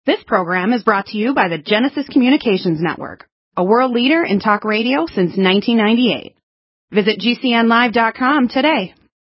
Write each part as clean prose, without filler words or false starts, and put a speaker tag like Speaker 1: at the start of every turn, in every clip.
Speaker 1: This program is brought to you by the Genesis Communications Network, a world leader in talk radio since 1998. Visit GCNlive.com today.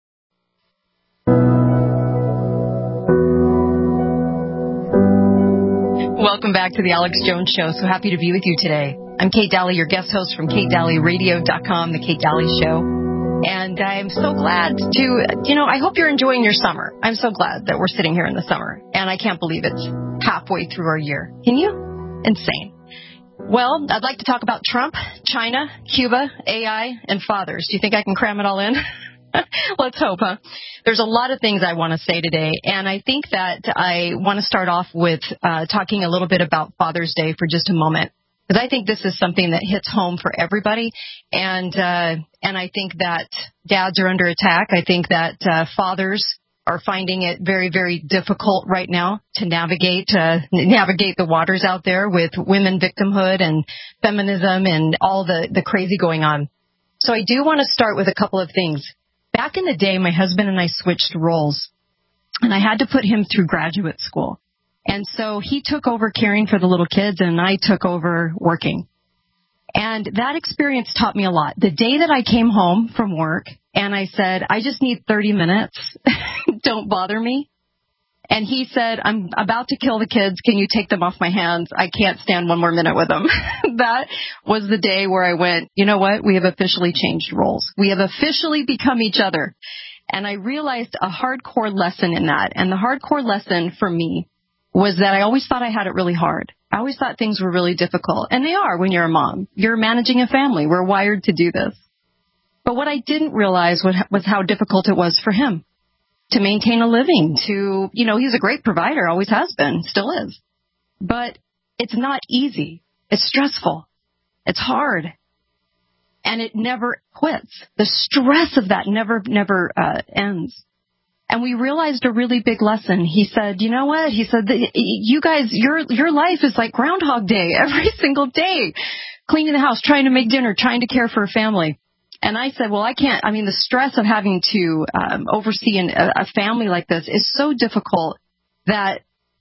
Speaker 2: Welcome back to the Alex Jones Show. So happy to be with you today. I'm Kate Daly, your guest host from KateDalyRadio.com, The Kate Daly Show. And I'm so glad I hope you're enjoying your summer. I'm so glad that we're sitting here in the summer. And I can't believe it's halfway through our year. Can you? Insane. Well, I'd like to talk about Trump, China, Cuba, AI, and fathers. Do you think I can cram it all in? Let's hope, huh? There's a lot of things I want to say today, and I think that I want to start off with talking a little bit about Father's Day for just a moment, because I think this is something that hits home for everybody, and I think that dads are under attack. I think that fathers are finding it very, very difficult right now to navigate the waters out there with women victimhood and feminism and all the crazy going on. So I do want to start with a couple of things. Back in the day, my husband and I switched roles, and I had to put him through graduate school. And so he took over caring for the little kids, and I took over working. And that experience taught me a lot. The day that I came home from work, and I said, I just need 30 minutes. Don't bother me. And he said, I'm about to kill the kids. Can you take them off my hands? I can't stand one more minute with them. That was the day where I went, you know what? We have officially changed roles. We have officially become each other. And I realized a hardcore lesson in that. And the hardcore lesson for me was that I always thought I had it really hard. I always thought things were really difficult. And they are when you're a mom. You're managing a family. We're wired to do this. But what I didn't realize was how difficult it was for him to maintain a living, he's a great provider, always has been, still is. But it's not easy. It's stressful. It's hard. And it never quits. The stress of that never ends. And we realized a really big lesson. He said, you know what? He said, you guys, your life is like Groundhog Day every single day, cleaning the house, trying to make dinner, trying to care for a family. And I said, well, I can't. I mean, the stress of having to oversee a family like this is so difficult that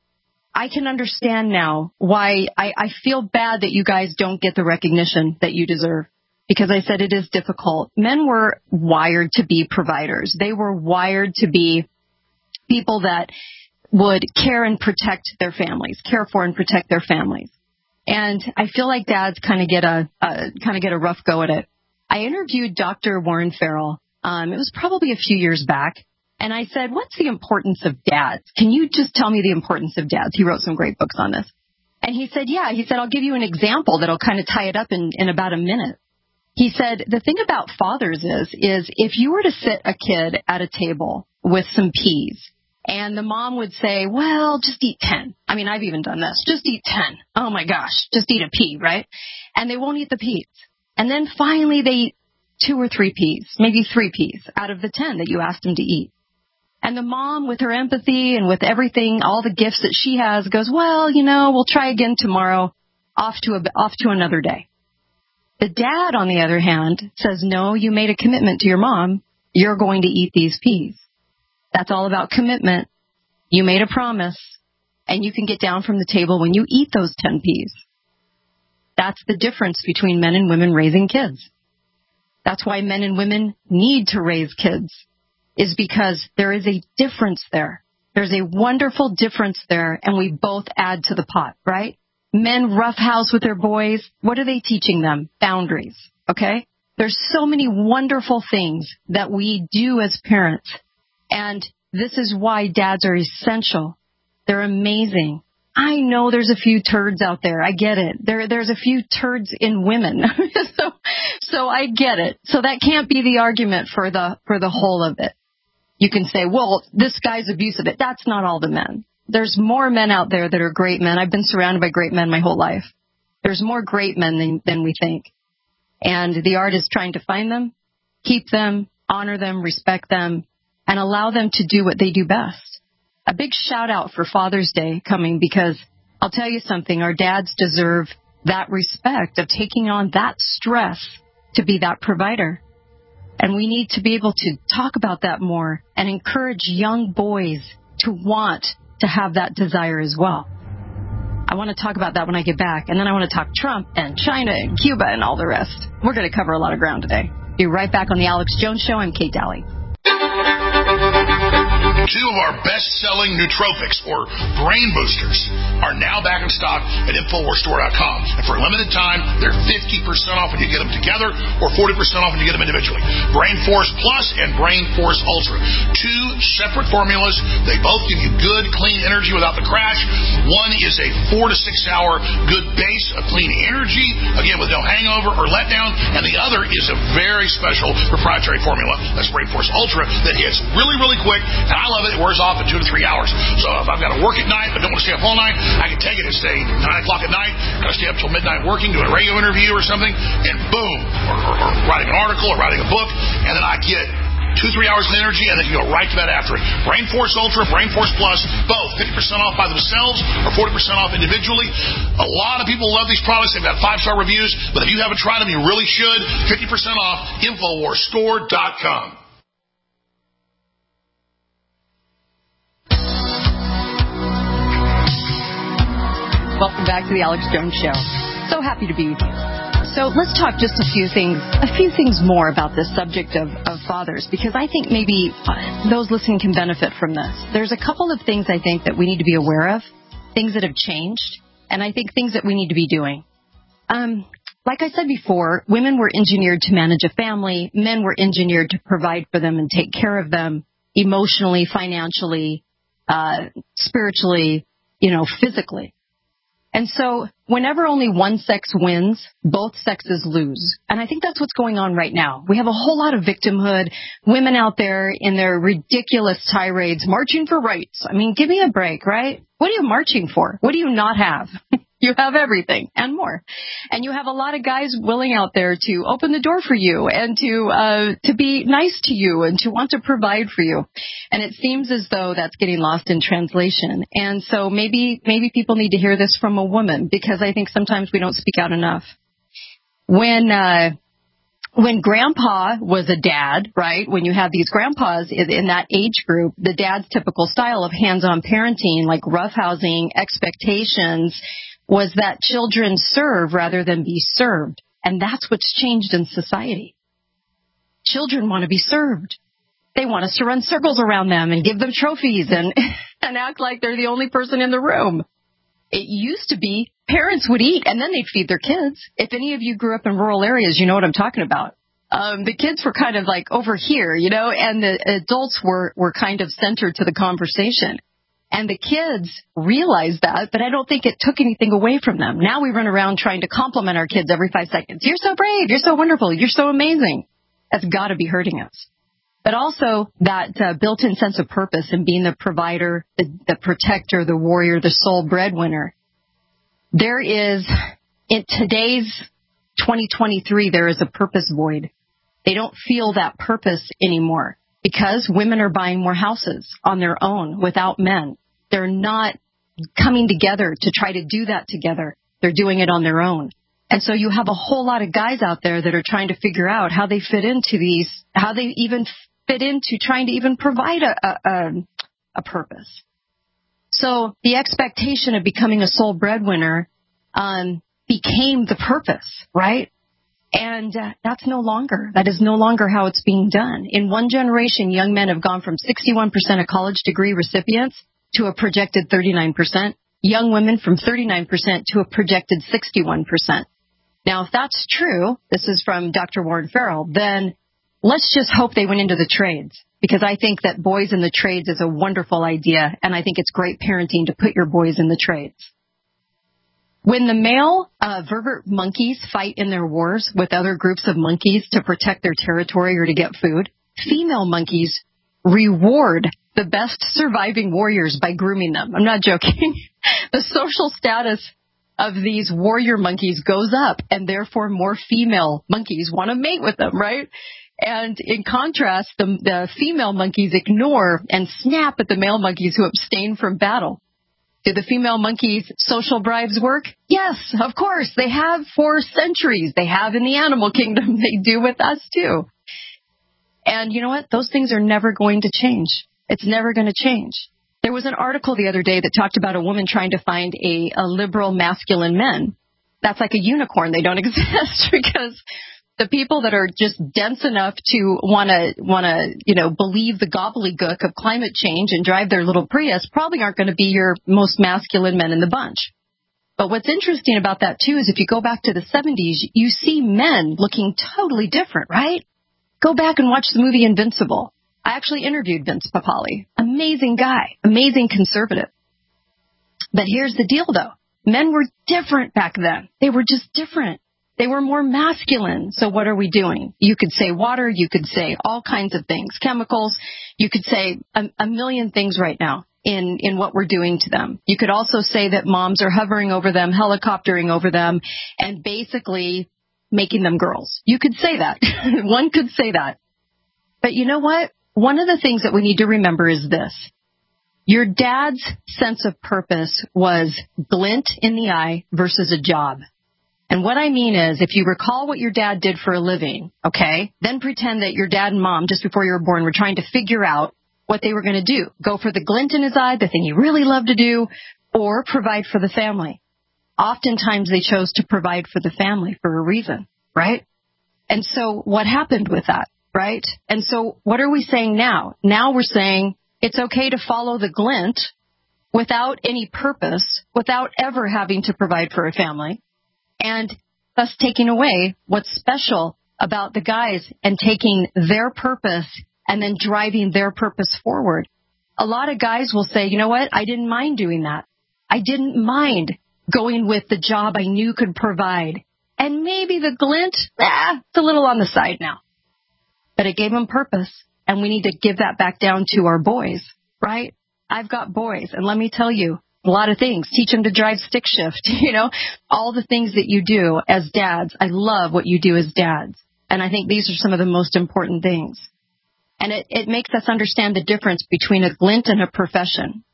Speaker 2: I can understand now why I feel bad that you guys don't get the recognition that you deserve. Because I said it is difficult. Men were wired to be providers. They were wired to be people that would care and protect their families, care for and protect their families. And I feel like dads kind of get a rough go at it. I interviewed Dr. Warren Farrell. It was probably a few years back. And I said, what's the importance of dads? Can you just tell me the importance of dads? He wrote some great books on this. And he said, yeah. He said, I'll give you an example that'll kind of tie it up in about a minute. He said, the thing about fathers is if you were to sit a kid at a table with some peas, and the mom would say, well, just eat 10. I mean, I've even done this. Just eat 10. Oh, my gosh. Just eat a pea, right? And they won't eat the peas. And then finally they eat 2 or 3 peas, maybe 3 peas out of the 10 that you asked them to eat. And the mom, with her empathy and with everything, all the gifts that she has, goes, well, we'll try again tomorrow, off to another day. The dad, on the other hand, says, no, you made a commitment to your mom. You're going to eat these peas. That's all about commitment. You made a promise, and you can get down from the table when you eat those 10 peas. That's the difference between men and women raising kids. That's why men and women need to raise kids, is because there is a difference there. There's a wonderful difference there, and we both add to the pot, right? Men roughhouse with their boys. What are they teaching them? Boundaries, okay? There's so many wonderful things that we do as parents, and this is why dads are essential. They're amazing. I know there's a few turds out there. I get it. There's a few turds in women. so I get it. So that can't be the argument for the whole of it. You can say, well, this guy's abusive. That's not all the men. There's more men out there that are great men. I've been surrounded by great men my whole life. There's more great men than we think. And the art is trying to find them, keep them, honor them, respect them, and allow them to do what they do best. A big shout out for Father's Day coming, because I'll tell you something, our dads deserve that respect of taking on that stress to be that provider. And we need to be able to talk about that more and encourage young boys to want to have that desire as well. I want to talk about that when I get back. And then I want to talk Trump and China and Cuba and all the rest. We're going to cover a lot of ground today. Be right back on The Alex Jones Show. I'm Kate Daly.
Speaker 3: Two of our best-selling nootropics, or brain boosters, are now back in stock at InfoWarsStore.com. And for a limited time, they're 50% off when you get them together or 40% off when you get them individually. Brain Force Plus and Brain Force Ultra. Two separate formulas. They both give you good, clean energy without the crash. One is a 4 to 6 hour good base of clean energy, again, with no hangover or letdown. And the other is a very special proprietary formula. That's Brain Force Ultra that hits really, really quick. And I love it. It wears off in 2 to 3 hours. So if I've got to work at night but don't want to stay up all night, I can take it at, say, 9 o'clock at night. Got to stay up till midnight working, doing a radio interview or something, and boom, or writing an article or writing a book, and then I get 2-3 hours of energy, and then you go right to bed after it. Brain Force Ultra, Brain Force Plus, both 50% off by themselves or 40% off individually. A lot of people love these products. They've got 5-star reviews, but if you haven't tried them, you really should. 50% off, InfoWarsStore.com.
Speaker 2: Welcome back to the Alex Jones Show. So happy to be with you. So let's talk just a few things more about this subject of fathers, because I think maybe those listening can benefit from this. There's a couple of things I think that we need to be aware of, things that have changed, and I think things that we need to be doing. Like I said before, women were engineered to manage a family. Men were engineered to provide for them and take care of them emotionally, financially, spiritually, physically. And so whenever only one sex wins, both sexes lose. And I think that's what's going on right now. We have a whole lot of victimhood, women out there in their ridiculous tirades, marching for rights. I mean, give me a break, right? What are you marching for? What do you not have? You have everything and more. And you have a lot of guys willing out there to open the door for you and to be nice to you and to want to provide for you. And it seems as though that's getting lost in translation. And so maybe people need to hear this from a woman, because I think sometimes we don't speak out enough. When grandpa was a dad, right, when you have these grandpas in that age group, the dad's typical style of hands-on parenting, like roughhousing, expectations, was that children serve rather than be served. And that's what's changed in society. Children want to be served. They want us to run circles around them and give them trophies and act like they're the only person in the room. It used to be parents would eat and then they'd feed their kids. If any of you grew up in rural areas, you know what I'm talking about. The kids were kind of like over here, and the adults were kind of centered to the conversation. And the kids realized that, but I don't think it took anything away from them. Now we run around trying to compliment our kids every 5 seconds. You're so brave. You're so wonderful. You're so amazing. That's got to be hurting us. But also that built-in sense of purpose in being the provider, the protector, the warrior, the sole breadwinner. There is, in today's 2023, there is a purpose void. They don't feel that purpose anymore because women are buying more houses on their own without men. They're not coming together to try to do that together. They're doing it on their own. And so you have a whole lot of guys out there that are trying to figure out how they fit into these, how they even fit into trying to even provide a purpose. So the expectation of becoming a sole breadwinner became the purpose, right? And that is no longer how it's being done. In one generation, young men have gone from 61% of college degree recipients to a projected 39%, young women from 39% to a projected 61%. Now, if that's true, this is from Dr. Warren Farrell, then let's just hope they went into the trades, because I think that boys in the trades is a wonderful idea, and I think it's great parenting to put your boys in the trades. When the male vervet monkeys fight in their wars with other groups of monkeys to protect their territory or to get food, female monkeys reward the best surviving warriors by grooming them. I'm not joking. The social status of these warrior monkeys goes up, and therefore more female monkeys want to mate with them, right? And in contrast, the female monkeys ignore and snap at the male monkeys who abstain from battle. Do the female monkeys' social bribes work? Yes, of course. They have for centuries. They have in the animal kingdom. They do with us too. And you know what? Those things are never going to change. It's never going to change. There was an article the other day that talked about a woman trying to find a liberal masculine man. That's like a unicorn. They don't exist because the people that are just dense enough to want to, believe the gobbledygook of climate change and drive their little Prius probably aren't going to be your most masculine men in the bunch. But what's interesting about that, too, is if you go back to the 70s, you see men looking totally different, right? Go back and watch the movie Invincible. I actually interviewed Vince Papale. Amazing guy, amazing conservative. But here's the deal, though. Men were different back then. They were just different. They were more masculine. So what are we doing? You could say water. You could say all kinds of things, chemicals. You could say a million things right now in what we're doing to them. You could also say that moms are hovering over them, helicoptering over them, and basically making them girls. You could say that. One could say that. But you know what? One of the things that we need to remember is this. Your dad's sense of purpose was glint in the eye versus a job. And what I mean is, if you recall what your dad did for a living, okay, then pretend that your dad and mom, just before you were born, were trying to figure out what they were going to do. Go for the glint in his eye, the thing he really loved to do, or provide for the family. Oftentimes they chose to provide for the family for a reason, right? And so what happened with that, right? And so what are we saying now? Now we're saying it's okay to follow the glint without any purpose, without ever having to provide for a family, and thus taking away what's special about the guys and taking their purpose and then driving their purpose forward. A lot of guys will say, you know what? I didn't mind doing that. I didn't mind going with the job I knew could provide. And maybe the glint, it's a little on the side now. But it gave them purpose. And we need to give that back down to our boys, right? I've got boys. And let me tell you, a lot of things. Teach them to drive stick shift, all the things that you do as dads. I love what you do as dads. And I think these are some of the most important things. And it makes us understand the difference between a glint and a profession.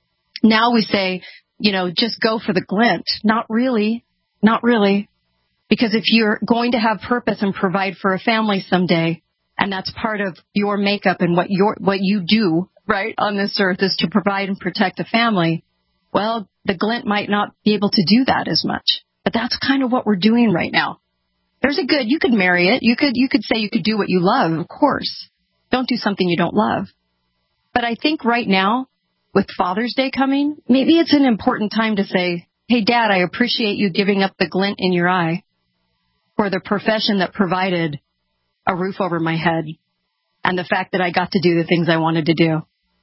Speaker 2: Now we say, just go for the glint. Not really. Not really. Because if you're going to have purpose and provide for a family someday, and that's part of your makeup and what you do, right, on this earth is to provide and protect a family, well, the glint might not be able to do that as much. But that's kind of what we're doing right now. There's a good, you could marry it. You could say you could do what you love, of course. Don't do something you don't love. But I think right now, with Father's Day coming, maybe it's an important time to say, hey, Dad, I appreciate you giving up the glint in your eye for the profession that provided a roof over my head and the fact that I got to do the things I wanted to do.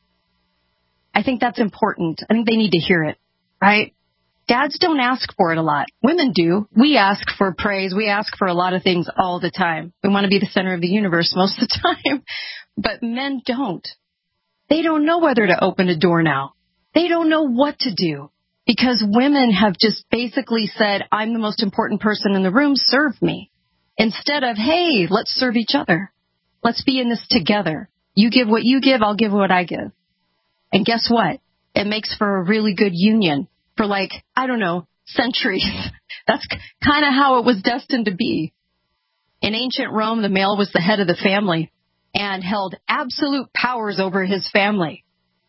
Speaker 2: I think that's important. I think they need to hear it, right? Dads don't ask for it a lot. Women do. We ask for praise. We ask for a lot of things all the time. We want to be the center of the universe most of the time. But men don't. They don't know whether to open a door now. They don't know what to do because women have just basically said, I'm the most important person in the room, serve me. Instead of, hey, let's serve each other. Let's be in this together. You give what you give, I'll give what I give. And guess what? It makes for a really good union for centuries. That's kind of how it was destined to be. In ancient Rome, the male was the head of the family and held absolute powers over his family.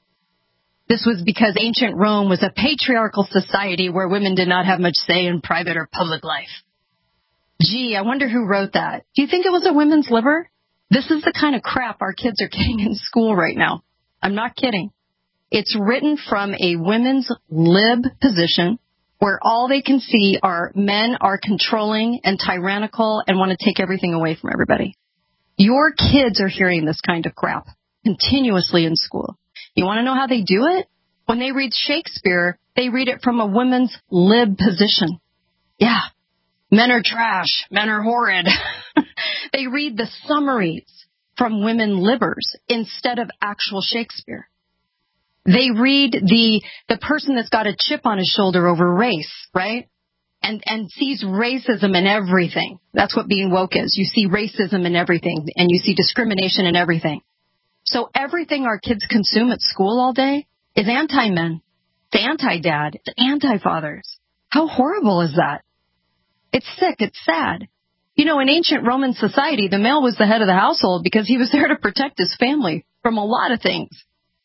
Speaker 2: This was because ancient Rome was a patriarchal society where women did not have much say in private or public life. Gee, I wonder who wrote that. Do you think it was a women's liver? This is the kind of crap our kids are getting in school right now. I'm not kidding. It's written from a women's lib position where all they can see are men are controlling and tyrannical and want to take everything away from everybody. Your kids are hearing this kind of crap continuously in school. You want to know how they do it? When they read Shakespeare, they read it from a women's lib position. Yeah. Men are trash. Men are horrid. They read the summaries from women libbers instead of actual Shakespeare. They read the person that's got a chip on his shoulder over race, right? And sees racism in everything. That's what being woke is. You see racism in everything, and you see discrimination in everything. So everything our kids consume at school all day is anti-men. It's anti-dad. It's anti-fathers. How horrible is that? It's sick. It's sad. In ancient Roman society, the male was the head of the household because he was there to protect his family from a lot of things.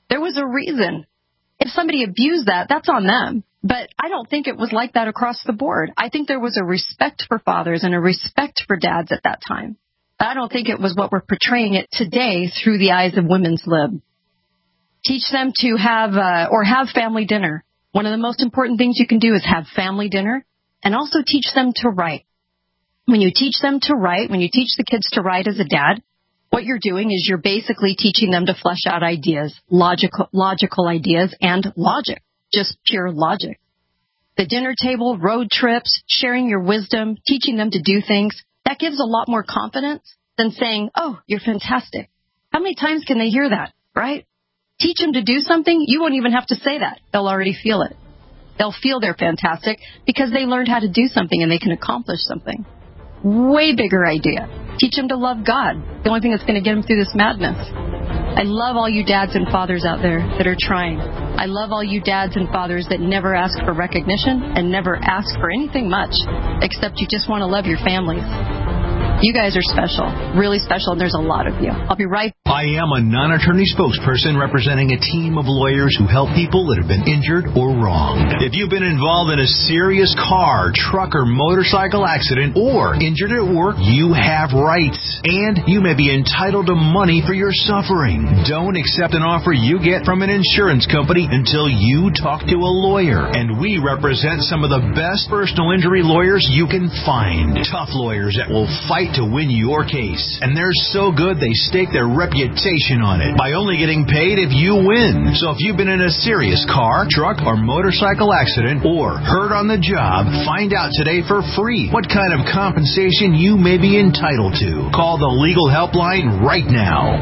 Speaker 2: There was a reason. If somebody abused that, that's on them. But I don't think it was like that across the board. I think there was a respect for fathers and a respect for dads at that time. I don't think it was what we're portraying it today through the eyes of women's lib. Teach them to have family dinner. One of the most important things you can do is have family dinner, and also teach them to write. When you teach them to write, when you teach the kids to write as a dad, what you're doing is you're basically teaching them to flesh out ideas, logical ideas, and logic, just pure logic. The dinner table, road trips, sharing your wisdom, teaching them to do things, that gives a lot more confidence than saying, oh, you're fantastic. How many times can they hear that, right? Teach them to do something, you won't even have to say that. They'll already feel it. They'll feel they're fantastic because they learned how to do something and they can accomplish something. Way bigger idea. Teach them to love God, the only thing that's going to get them through this madness. I love all you dads and fathers out there that are trying. I love all you dads and fathers that never ask for recognition and never ask for anything much, except you just want to love your families. You guys are special, really special, and there's a lot of you. I'll be right back.
Speaker 4: I am a non-attorney spokesperson representing a team of lawyers who help people that have been injured or wronged. If you've been involved in a serious car, truck, or motorcycle accident or injured at work, you have rights, and you may be entitled to money for your suffering. Don't accept an offer you get from an insurance company until you talk to a lawyer, and we represent some of the best personal injury lawyers you can find. Tough lawyers that will fight to win your case, and they're so good they stake their reputation on it by only getting paid if you win. So if you've been in a serious car, truck, or motorcycle accident or hurt on the job, find out today for free what kind of compensation you may be entitled to. Call the legal helpline right now.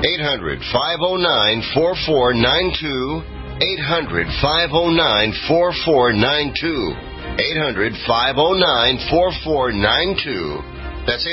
Speaker 5: 800-509-4492. 800-509-4492. 800-509-4492. That's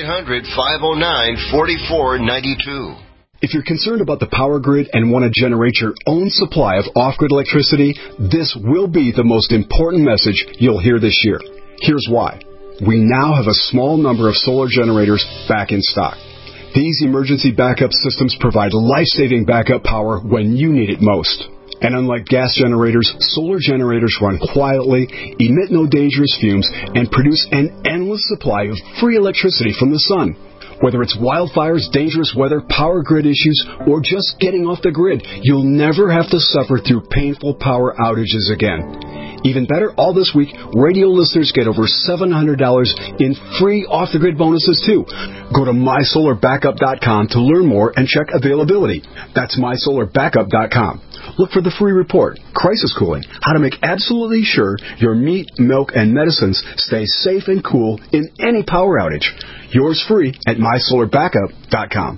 Speaker 5: 800-509-4492.
Speaker 6: If you're concerned about the power grid and want to generate your own supply of off-grid electricity, this will be the most important message you'll hear this year. Here's why. We now have a small number of solar generators back in stock. These emergency backup systems provide life-saving backup power when you need it most. And unlike gas generators, solar generators run quietly, emit no dangerous fumes, and produce an endless supply of free electricity from the sun. Whether it's wildfires, dangerous weather, power grid issues, or just getting off the grid, you'll never have to suffer through painful power outages again. Even better, all this week, radio listeners get over $700 in free off-the-grid bonuses, too. Go to MySolarBackup.com to learn more and check availability. That's MySolarBackup.com. Look for the free report, Crisis Cooling, how to make absolutely sure your meat, milk, and medicines stay safe and cool in any power outage. Yours free at MySolarBackup.com.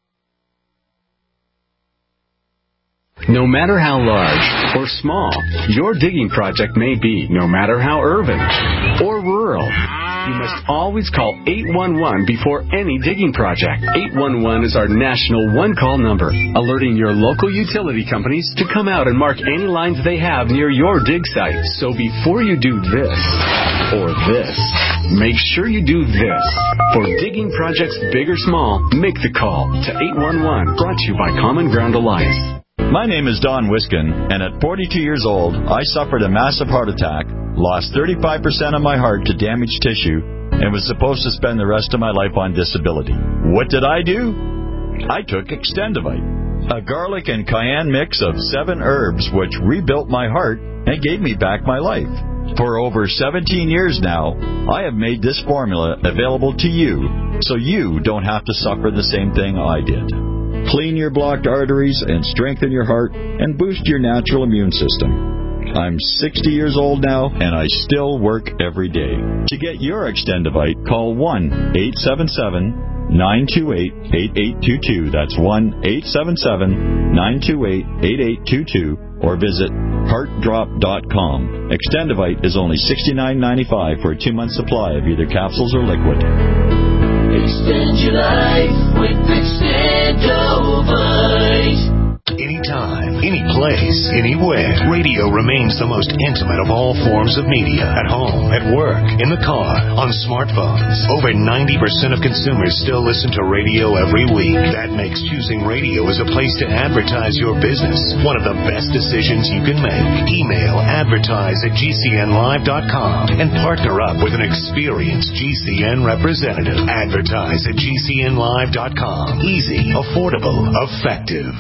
Speaker 7: No matter how large or small your digging project may be, no matter how urban or rural, you must always call 811 before any digging project. 811 is our national one-call number, alerting your local utility companies to come out and mark any lines they have near your dig site. So before you do this or this, make sure you do this. For digging projects big or small, make the call to 811. Brought to you by Common Ground Alliance.
Speaker 8: My name is Don Wiskin, and at 42 years old, I suffered a massive heart attack, lost 35% of my heart to damaged tissue, and was supposed to spend the rest of my life on disability. What did I do? I took Extendivite, a garlic and cayenne mix of 7 herbs which rebuilt my heart and gave me back my life. For over 17 years now, I have made this formula available to you so you don't have to suffer the same thing I did. Clean your blocked arteries and strengthen your heart and boost your natural immune system. I'm 60 years old now, and I still work every day. To get your Extendivite, call 1-877-928-8822. That's 1-877-928-8822. Or visit heartdrop.com. Extendivite is only $69.95 for a 2-month supply of either capsules or liquid.
Speaker 9: Extend your life with Extendivite.
Speaker 4: Anytime,
Speaker 10: any place, anywhere. Radio remains the most intimate of all forms of media. At home, at work, in the car, on smartphones. Over 90% of consumers still listen to radio every week. That makes choosing radio as a place to advertise your business one of the best decisions you can make. Email advertise@gcnlive.com and partner up with an experienced GCN representative. Advertise at gcnlive.com. Easy, affordable, effective.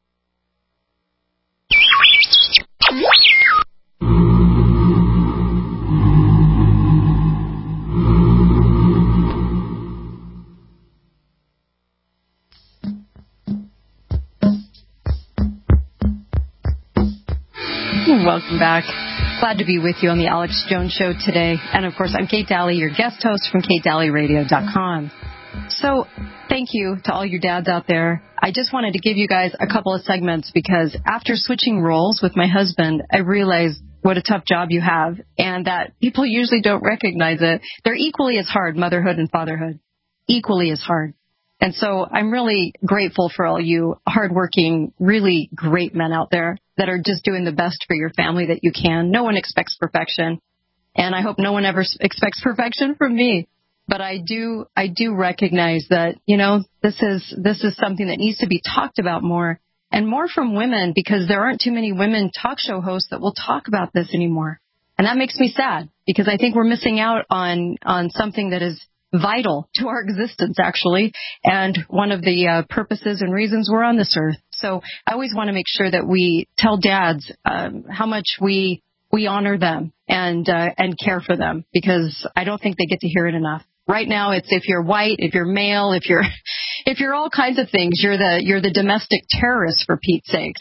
Speaker 2: Welcome back. Glad to be with you on the Alex Jones Show today. And, of course, I'm Kate Daly, your guest host from KateDalyRadio.com. So thank you to all your dads out there. I just wanted to give you guys a couple of segments because after switching roles with my husband, I realized what a tough job you have and that people usually don't recognize it. They're equally as hard, motherhood and fatherhood, equally as hard. And so I'm really grateful for all you hardworking, really great men out there that are just doing the best for your family that you can. No one expects perfection, and I hope no one ever expects perfection from me. But I do recognize that, you know, this is something that needs to be talked about more and more from women because there aren't too many women talk show hosts that will talk about this anymore. And that makes me sad because I think we're missing out on something that is vital to our existence, actually, and one of the purposes and reasons we're on this earth. So I always want to make sure that we tell dads how much we honor them and care for them because I don't think they get to hear it enough. Right now, it's if you're white, if you're male, if you're all kinds of things, you're the domestic terrorist for Pete's sakes.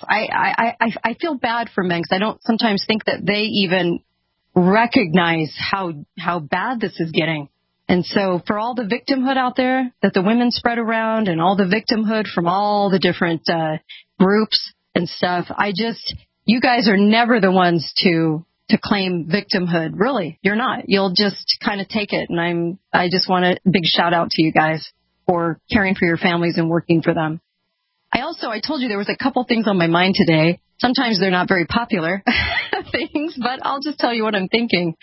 Speaker 2: I feel bad for men because I don't sometimes think that they even recognize how bad this is getting. And so for all the victimhood out there that the women spread around and all the victimhood from all the different groups and stuff, you guys are never the ones to claim victimhood. Really, you're not. You'll just kind of take it. And I just want a big shout out to you guys for caring for your families and working for them. I told you there was a couple things on my mind today. Sometimes they're not very popular things, but I'll just tell you what I'm thinking.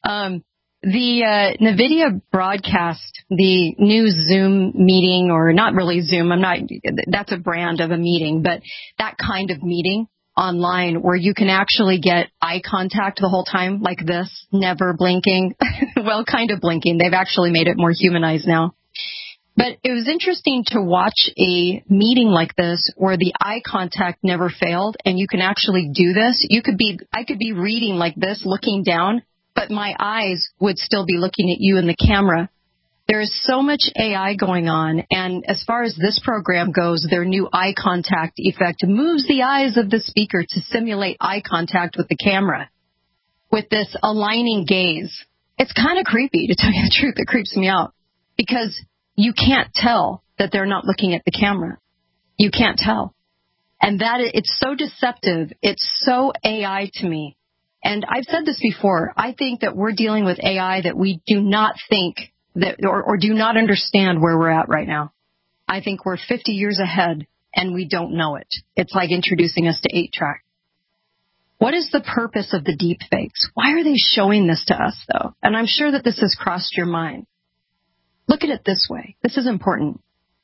Speaker 2: The NVIDIA broadcast, the new Zoom meeting, or not really Zoom, that's a brand of a meeting, but that kind of meeting online where you can actually get eye contact the whole time like this, never blinking. Well, kind of blinking. They've actually made it more humanized now. But it was interesting to watch a meeting like this where the eye contact never failed and you can actually do this. I could be reading like this, looking down, but my eyes would still be looking at you in the camera. There is so much AI going on, and as far as this program goes, their new eye contact effect moves the eyes of the speaker to simulate eye contact with the camera with this aligning gaze. It's kind of creepy, to tell you the truth. It creeps me out because you can't tell that they're not looking at the camera. You can't tell. And it's so deceptive. It's so AI to me. And I've said this before. I think that we're dealing with AI that we do not think that or do not understand where we're at right now. I think we're 50 years ahead and we don't know it. It's like introducing us to 8-track. What is the purpose of the deep fakes? Why are they showing this to us, though? And I'm sure that this has crossed your mind. Look at it this way. This is important.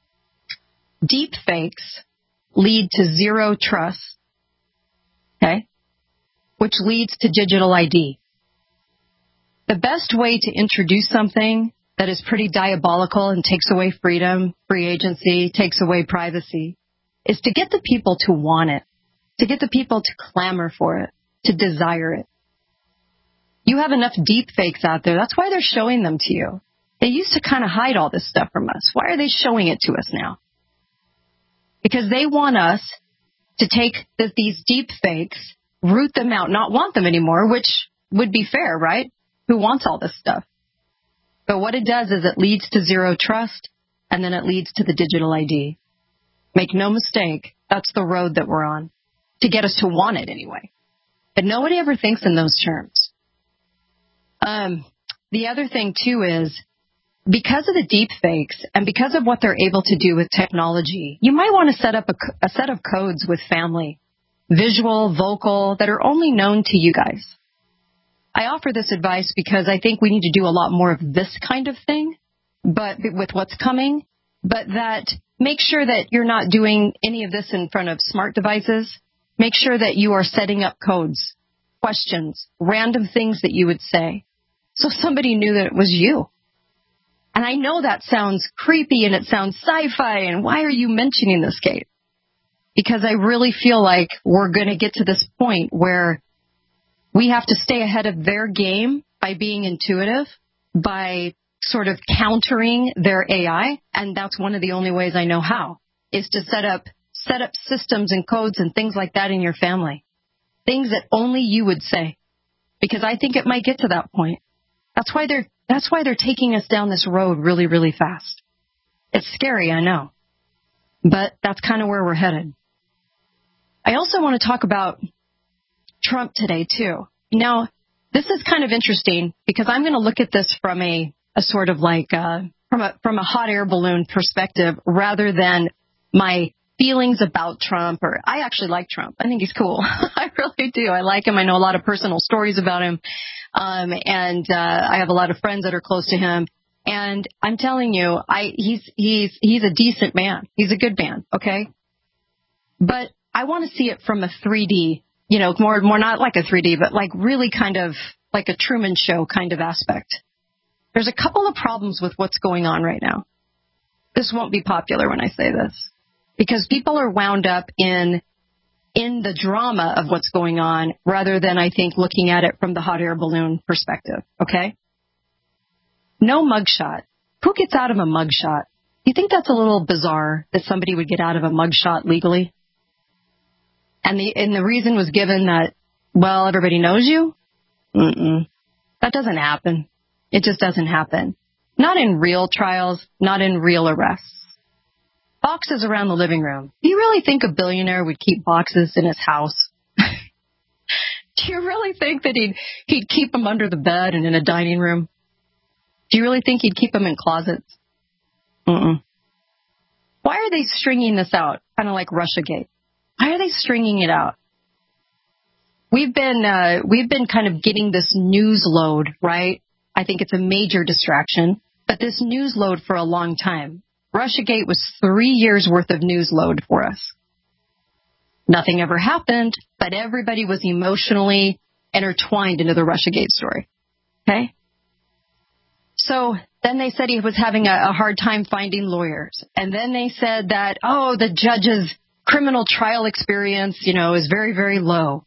Speaker 2: Deep fakes lead to zero trust, okay, which leads to digital ID. The best way to introduce something that is pretty diabolical and takes away freedom, free agency, takes away privacy, is to get the people to want it, to get the people to clamor for it, to desire it. You have enough deep fakes out there. That's why they're showing them to you. They used to kind of hide all this stuff from us. Why are they showing it to us now? Because they want us to take these deep fakes, root them out, not want them anymore, which would be fair, right? Who wants all this stuff? But what it does is it leads to zero trust, and then it leads to the digital ID. Make no mistake, that's the road that we're on, to get us to want it anyway. But nobody ever thinks in those terms. The other thing, too, is because of the deep fakes and because of what they're able to do with technology, you might want to set up a set of codes with family visual, vocal, that are only known to you guys. I offer this advice because I think we need to do a lot more of this kind of thing, but with what's coming, but that make sure that you're not doing any of this in front of smart devices. Make sure that you are setting up codes, questions, random things that you would say, so somebody knew that it was you. And I know that sounds creepy and it sounds sci-fi, and why are you mentioning this, Kate? Because I really feel like we're going to get to this point where we have to stay ahead of their game by being intuitive, by sort of countering their AI, and that's one of the only ways I know how, is to set up systems and codes and things like that in your family. Things that only you would say. Because I think it might get to that point. That's why they're taking us down this road really, really fast. It's scary, I know. But that's kind of where we're headed. I also want to talk about Trump today, too. Now, this is kind of interesting because I'm going to look at this from a sort of like from a hot air balloon perspective rather than my feelings about Trump. Or I actually like Trump. I think he's cool. I really do. I like him. I know a lot of personal stories about him. And I have a lot of friends that are close to him. And I'm telling you, he's a decent man. He's a good man. Okay. But I want to see it from a 3D, more not like a 3D, but like really kind of like a Truman Show kind of aspect. There's a couple of problems with what's going on right now. This won't be popular when I say this because people are wound up in the drama of what's going on rather than, I think, looking at it from the hot air balloon perspective. Okay. No mugshot. Who gets out of a mugshot? You think that's a little bizarre that somebody would get out of a mugshot legally? And the reason was given that, well, everybody knows you? That doesn't happen. It just doesn't happen. Not in real trials, not in real arrests. Boxes around the living room. Do you really think a billionaire would keep boxes in his house? Do you really think that he'd keep them under the bed and in a dining room? Do you really think he'd keep them in closets? Why are they stringing this out? Kind of like Russiagate. Why are they stringing it out? We've been kind of getting this news load, right? I think it's a major distraction, but this news load for a long time. Russiagate was 3 years worth of news load for us. Nothing ever happened, but everybody was emotionally intertwined into the Russiagate story. Okay? So then they said he was having a hard time finding lawyers. And then they said that, the judge's criminal trial experience, is very, very low.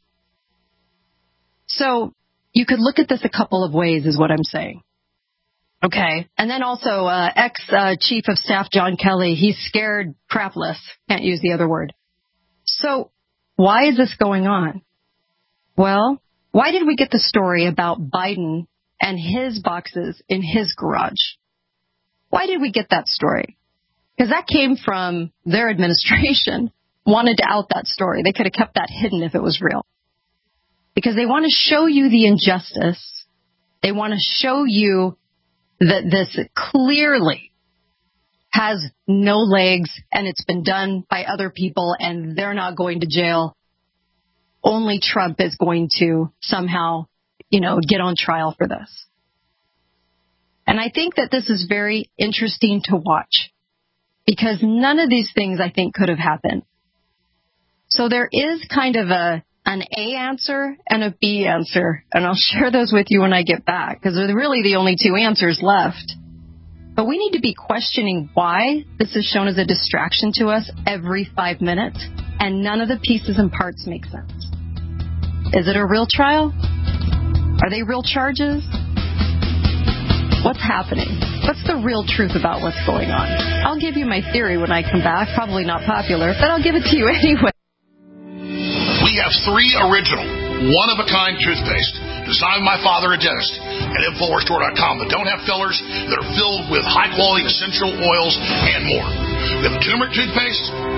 Speaker 2: So you could look at this a couple of ways is what I'm saying. Okay. And then also ex-Chief of Staff John Kelly, he's scared crapless. Can't use the other word. So why is this going on? Well, why did we get the story about Biden and his boxes in his garage? Why did we get that story? Because that came from their administration. Wanted to out that story. They could have kept that hidden if it was real. Because they want to show you the injustice. They want to show you that this clearly has no legs and it's been done by other people and they're not going to jail. Only Trump is going to somehow, get on trial for this. And I think that this is very interesting to watch because none of these things I think could have happened. So there is kind of an A answer and a B answer, and I'll share those with you when I get back, because they're really the only two answers left. But we need to be questioning why this is shown as a distraction to us every 5 minutes, and none of the pieces and parts make sense. Is it a real trial? Are they real charges? What's happening? What's the real truth about what's going on? I'll give you my theory when I come back. Probably not popular, but I'll give it to you anyway.
Speaker 3: We have 3 original, one-of-a-kind toothpaste designed by my father, a dentist, at InfoWarsStore.com that don't have fillers, that are filled with high-quality essential oils and more. We have a turmeric toothpaste,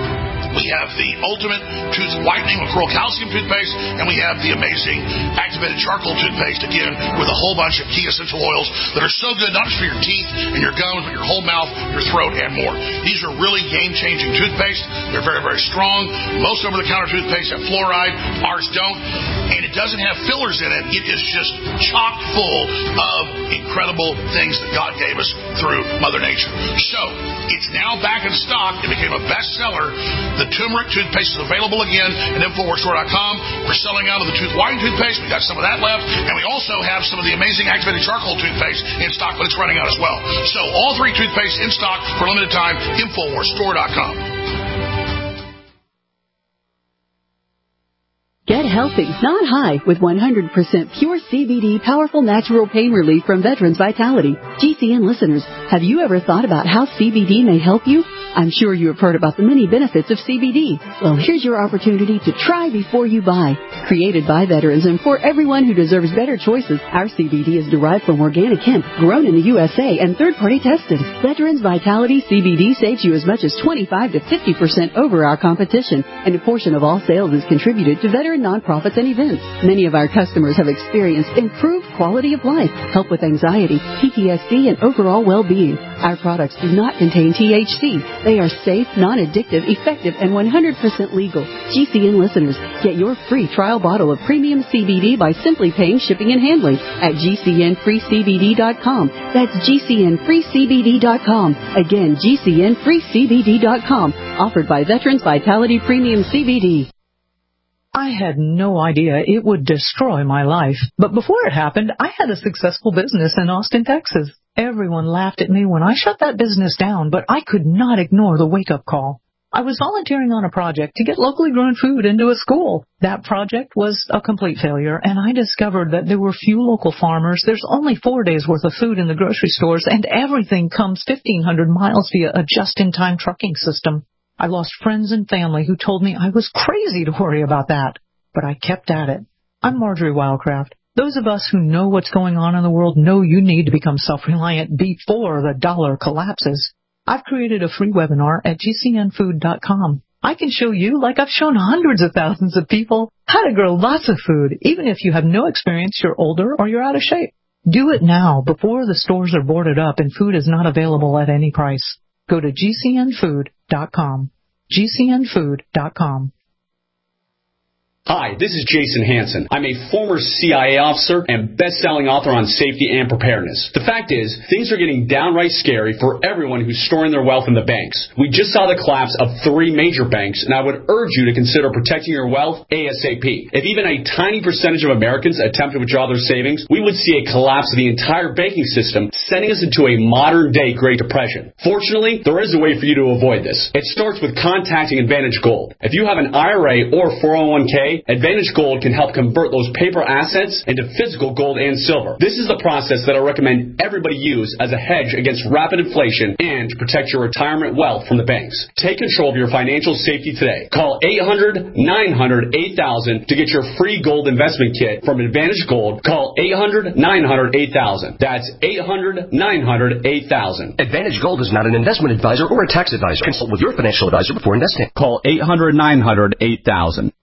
Speaker 3: We have the ultimate tooth whitening with Coral Calcium toothpaste, and we have the amazing activated charcoal toothpaste, again, with a whole bunch of key essential oils that are so good, not just for your teeth and your gums, but your whole mouth, your throat, and more. These are really game-changing toothpaste. They're very, very strong. Most over-the-counter toothpaste have fluoride. Ours don't. And it doesn't have fillers in it. It is just chock full of incredible things that God gave us through Mother Nature. So, it's now back in stock. It became a bestseller. The turmeric toothpaste is available again at InfoWarsStore.com. We're selling out of the tooth whitening toothpaste. We got some of that left. And we also have some of the amazing activated charcoal toothpaste in stock, but it's running out as well. So, all three toothpastes in stock for a limited time. InfoWarsStore.com.
Speaker 11: Get healthy, not high, with 100% pure CBD powerful natural pain relief from Veterans Vitality. GCN listeners, have you ever thought about how CBD may help you? I'm sure you have heard about the many benefits of CBD. Well, here's your opportunity to try before you buy. Created by veterans and for everyone who deserves better choices, our CBD is derived from organic hemp, grown in the USA, and third-party tested. Veterans Vitality CBD saves you as much as 25 to 50% over our competition, and a portion of all sales is contributed to veteran nonprofits and events. Many of our customers have experienced improved quality of life, help with anxiety, PTSD, and overall well-being. Our products do not contain THC. They are safe, non-addictive, effective, and 100% legal. GCN listeners, get your free trial bottle of premium CBD by simply paying shipping and handling at GCNFreeCBD.com. That's GCNFreeCBD.com. Again, GCNFreeCBD.com. Offered by Veterans Vitality Premium CBD.
Speaker 12: I had no idea it would destroy my life. But before it happened, I had a successful business in Austin, Texas. Everyone laughed at me when I shut that business down, but I could not ignore the wake-up call. I was volunteering on a project to get locally grown food into a school. That project was a complete failure, and I discovered that there were few local farmers. There's only 4 days' worth of food in the grocery stores, and everything comes 1,500 miles via a just-in-time trucking system. I lost friends and family who told me I was crazy to worry about that, but I kept at it. I'm Marjorie Wildcraft. Those of us who know what's going on in the world know you need to become self-reliant before the dollar collapses. I've created a free webinar at GCNfood.com. I can show you, like I've shown hundreds of thousands of people, how to grow lots of food, even if you have no experience, you're older, or you're out of shape. Do it now, before the stores are boarded up and food is not available at any price. Go to GCNfood.com. GCNfood.com.
Speaker 13: Hi, this is Jason Hansen. I'm a former CIA officer and best-selling author on safety and preparedness. The fact is, things are getting downright scary for everyone who's storing their wealth in the banks. We just saw the collapse of 3 major banks, and I would urge you to consider protecting your wealth ASAP. If even a tiny percentage of Americans attempt to withdraw their savings, we would see a collapse of the entire banking system, sending us into a modern-day Great Depression. Fortunately, there is a way for you to avoid this. It starts with contacting Advantage Gold. If you have an IRA or 401k, Advantage Gold can help convert those paper assets into physical gold and silver. This is the process that I recommend everybody use as a hedge against rapid inflation and to protect your retirement wealth from the banks. Take control of your financial safety today. Call 800-900-8000 to get your free gold investment kit from Advantage Gold. Call 800-900-8000. That's 800-900-8000.
Speaker 14: Advantage Gold is not an investment advisor or a tax advisor. Consult with your financial advisor before investing.
Speaker 13: Call 800-900-8000.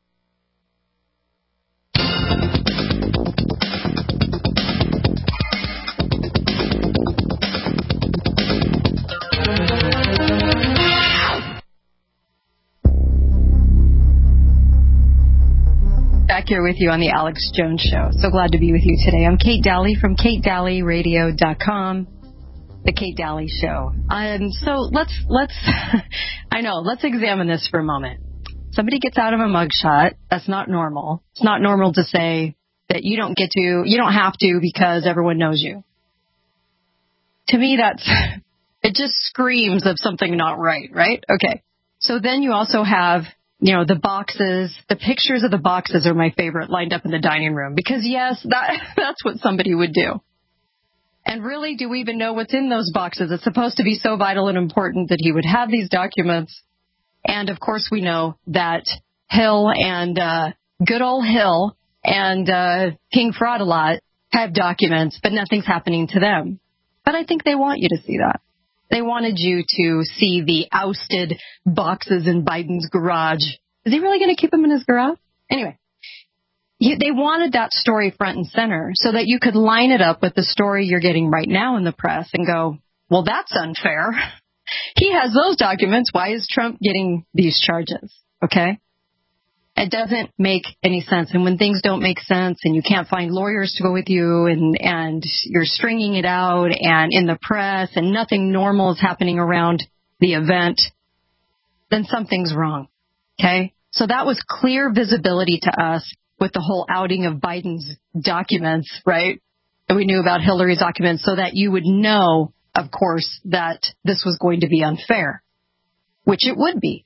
Speaker 2: Back here with you on the Alex Jones Show. So glad to be with you today. I'm Kate Daly from KateDalyRadio.com, the Kate Daly Show. So let's examine this for a moment. Somebody gets out of a mugshot. That's not normal. It's not normal to say that you don't have to because everyone knows you. To me, it just screams of something not right? Okay. So then you also have, the boxes. The pictures of the boxes are my favorite, lined up in the dining room. Because, yes, that's what somebody would do. And really, do we even know what's in those boxes? It's supposed to be so vital and important that he would have these documents. And, of course, we know that Hill and good old Hill and King Fraud-A-Lot have documents, but nothing's happening to them. But I think they want you to see that. They wanted you to see the ousted boxes in Biden's garage. Is he really going to keep them in his garage? Anyway, they wanted that story front and center so that you could line it up with the story you're getting right now in the press and go, well, that's unfair. He has those documents. Why is Trump getting these charges? Okay? It doesn't make any sense. And when things don't make sense and you can't find lawyers to go with you and you're stringing it out and in the press and nothing normal is happening around the event, then something's wrong. Okay? So that was clear visibility to us with the whole outing of Biden's documents, right? And we knew about Hillary's documents so that you would know, of course, that this was going to be unfair, which it would be.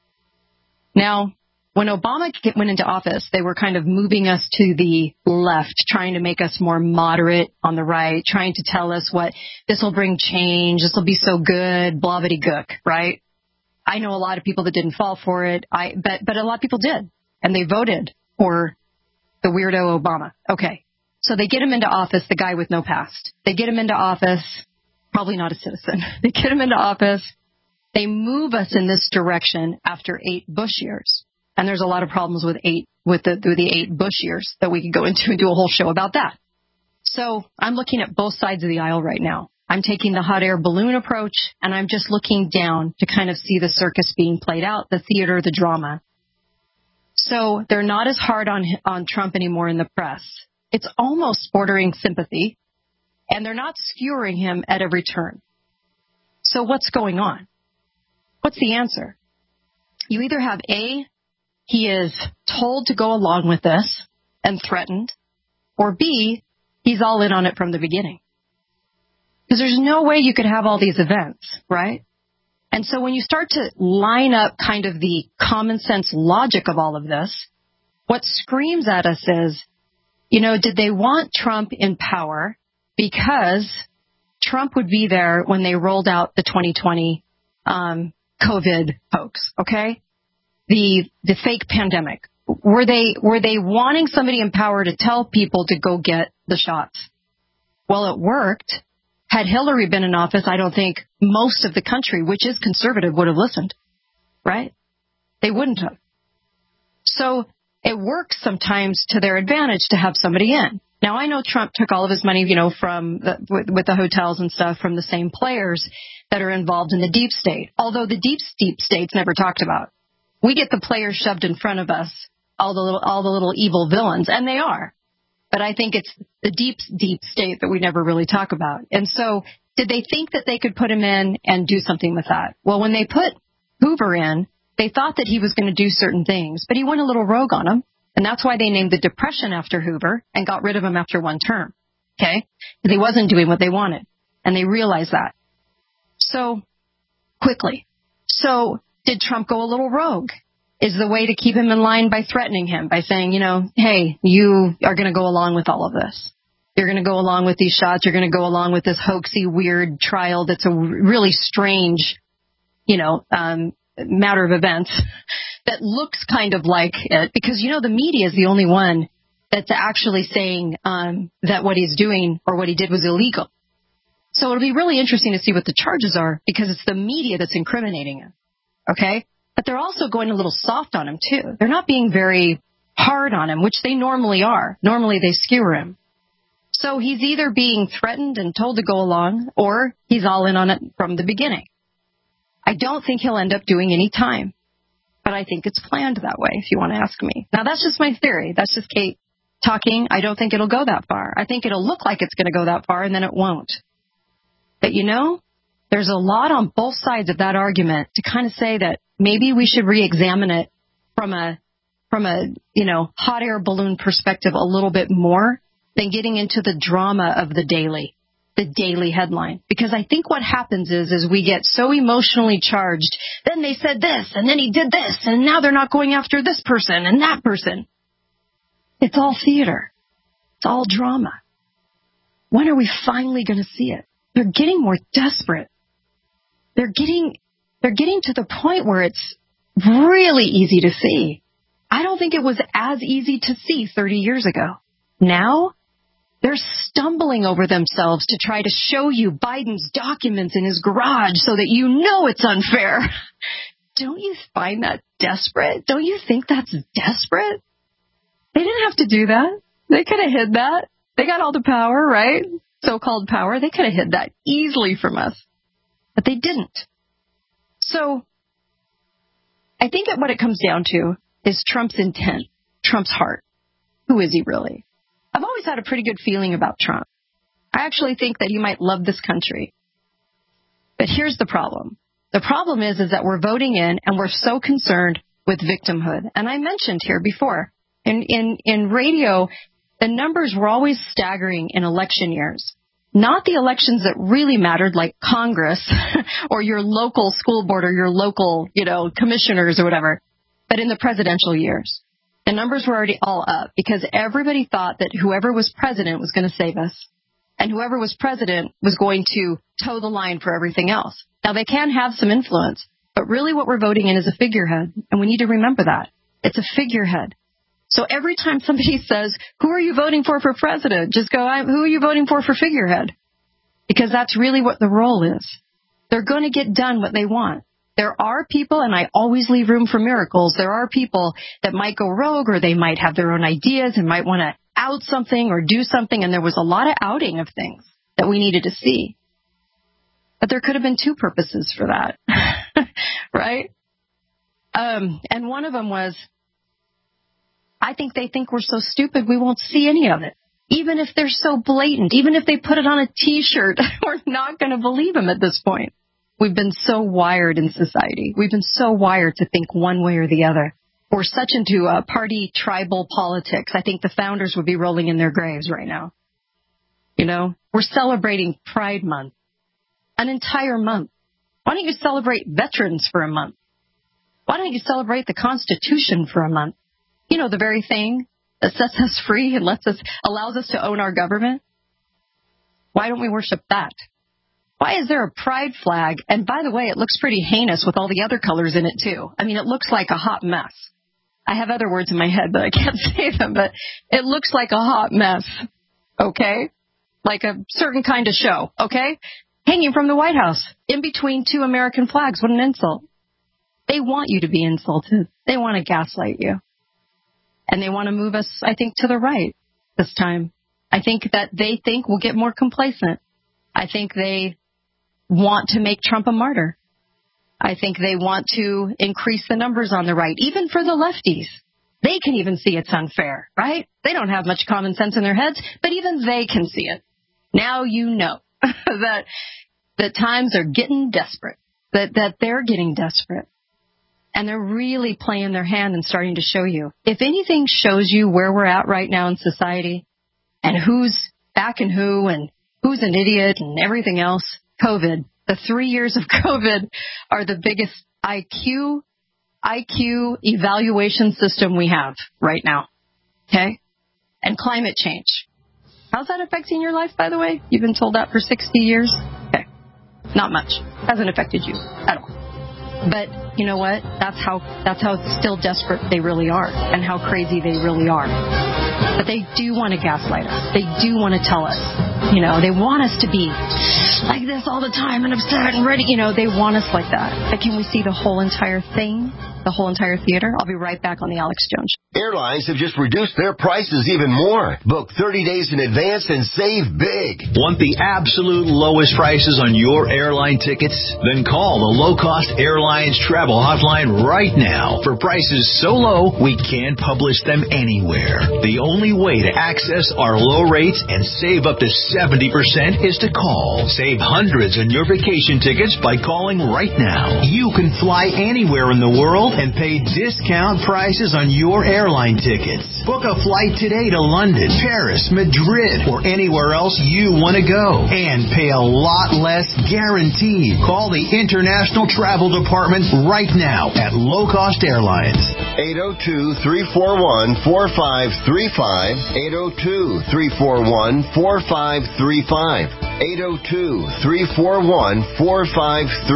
Speaker 2: Now, when Obama went into office, they were kind of moving us to the left, trying to make us more moderate on the right, trying to tell us what this will bring change, this will be so good, blah-bitty-gook, right? I know a lot of people that didn't fall for it, but a lot of people did, and they voted for the weirdo Obama. Okay, so they get him into office, the guy with no past. They get him into office, probably not a citizen. They get him into office. They move us in this direction after 8 Bush years. And there's a lot of problems with the 8 Bush years that we could go into and do a whole show about that. So I'm looking at both sides of the aisle right now. I'm taking the hot air balloon approach, and I'm just looking down to kind of see the circus being played out, the theater, the drama. So they're not as hard on Trump anymore in the press. It's almost bordering sympathy, and they're not skewering him at every turn. So what's going on? What's the answer? You either have A, he is told to go along with this and threatened, or B, he's all in on it from the beginning. Because there's no way you could have all these events, right? And so when you start to line up kind of the common sense logic of all of this, what screams at us is, did they want Trump in power because Trump would be there when they rolled out the 2020 COVID hoax, okay? The fake pandemic. Were they wanting somebody in power to tell people to go get the shots? Well, it worked. Had Hillary been in office, I don't think most of the country, which is conservative, would have listened, right? They wouldn't have. So it works sometimes to their advantage to have somebody in. Now, I know Trump took all of his money, from with the hotels and stuff from the same players that are involved in the deep state, although the deep state's never talked about. We get the players shoved in front of us, all the little evil villains, and they are. But I think it's the deep state that we never really talk about. And so did they think that they could put him in and do something with that? Well, when they put Hoover in, they thought that he was going to do certain things, but he went a little rogue on them. And that's why they named the Depression after Hoover and got rid of him after one term. Okay? Because he wasn't doing what they wanted. And they realized that. So, quickly. So, did Trump go a little rogue? Is the way to keep him in line by threatening him, by saying, hey, you are going to go along with all of this. You're going to go along with these shots. You're going to go along with this hoaxy, weird trial that's a really strange, matter of events that looks kind of like it. Because, the media is the only one that's actually saying that what he's doing or what he did was illegal. So it'll be really interesting to see what the charges are because it's the media that's incriminating him. Okay? But they're also going a little soft on him, too. They're not being very hard on him, which they normally are. Normally, they skewer him. So he's either being threatened and told to go along, or he's all in on it from the beginning. I don't think he'll end up doing any time. But I think it's planned that way, if you want to ask me. Now, that's just my theory. That's just Kate talking. I don't think it'll go that far. I think it'll look like it's going to go that far, and then it won't. But, there's a lot on both sides of that argument to kind of say that maybe we should re-examine it from a hot air balloon perspective a little bit more than getting into the drama of the daily headline. Because I think what happens is we get so emotionally charged. Then they said this, and then he did this, and now they're not going after this person and that person. It's all theater. It's all drama. When are we finally going to see it? They're getting more desperate. They're getting to the point where it's really easy to see. I don't think it was as easy to see 30 years ago. Now, They're stumbling over themselves to try to show you Biden's documents in his garage so that you know it's unfair. Don't you find that desperate? Don't you think that's desperate? They didn't have to do that. They could have hid that. They got all the power, right? So-called power. They could have hid that easily from us. But they didn't. So I think what it comes down to is Trump's intent, Trump's heart. Who is he really? I've always had a pretty good feeling about Trump. I actually think that he might love this country. But here's the problem. The problem is that we're voting in and we're so concerned with victimhood. And I mentioned here before, in radio, the numbers were always staggering in election years. Not the elections that really mattered, like Congress or your local school board or your local, commissioners or whatever, but in the presidential years. The numbers were already all up because everybody thought that whoever was president was going to save us. And whoever was president was going to toe the line for everything else. Now, they can have some influence, but really what we're voting in is a figurehead. And we need to remember that. It's a figurehead. So every time somebody says, who are you voting for president? Just go, who are you voting for figurehead? Because that's really what the role is. They're going to get done what they want. There are people, and I always leave room for miracles, there are people that might go rogue or they might have their own ideas and might want to out something or do something, and there was a lot of outing of things that we needed to see. But there could have been two purposes for that, right? And one of them was, I think they think we're so stupid we won't see any of it. Even if they're so blatant, even if they put it on a T-shirt, we're not going to believe them at this point. We've been so wired in society. We've been so wired to think one way or the other. We're such into party tribal politics. I think the founders would be rolling in their graves right now. We're celebrating Pride Month, an entire month. Why don't you celebrate veterans for a month? Why don't you celebrate the Constitution for a month? The very thing that sets us free and allows us to own our government. Why don't we worship that? Why is there a pride flag? And by the way, it looks pretty heinous with all the other colors in it too. I mean, it looks like a hot mess. I have other words in my head, but I can't say them, but it looks like a hot mess. Okay? Like a certain kind of show. Okay? Hanging from the White House in between two American flags. What an insult. They want you to be insulted. They want to gaslight you. And they want to move us, I think, to the right this time. I think that they think we'll get more complacent. I think they want to make Trump a martyr. I think they want to increase the numbers on the right, even for the lefties. They can even see it's unfair, right? They don't have much common sense in their heads, but even they can see it. Now you know that times are getting desperate, that they're getting desperate. And they're really playing their hand and starting to show you. If anything shows you where we're at right now in society and who's backing who and who's an idiot and everything else, COVID. The 3 years of COVID are the biggest IQ evaluation system we have right now. Okay? And climate change. How's that affecting your life, by the way? You've been told that for 60 years? Okay. Not much. Hasn't affected you at all. But you know what? That's how still desperate they really are and how crazy they really are. But they do want to gaslight us. They do want to tell us. They want us to be like this all the time and upset and ready. They want us like that. But can we see the whole entire thing? The whole entire theater? I'll be right back on the Alex Jones Show.
Speaker 5: Airlines have just reduced their prices even more. Book 30 days in advance and save big.
Speaker 4: Want the absolute lowest prices on your airline tickets? Then call the Low Cost Airlines Travel Hotline right now. For prices so low, we can't publish them anywhere. The only way to access our low rates and save up to 70% is to call. Save hundreds on your vacation tickets by calling right now. You can fly anywhere in the world and pay discount prices on your airline tickets. Book a flight today to London, Paris, Madrid, or anywhere else you want to go. And pay a lot less guaranteed. Call the International Travel Department right now at Low Cost Airlines.
Speaker 5: 802-341-4535. 802-341-4535.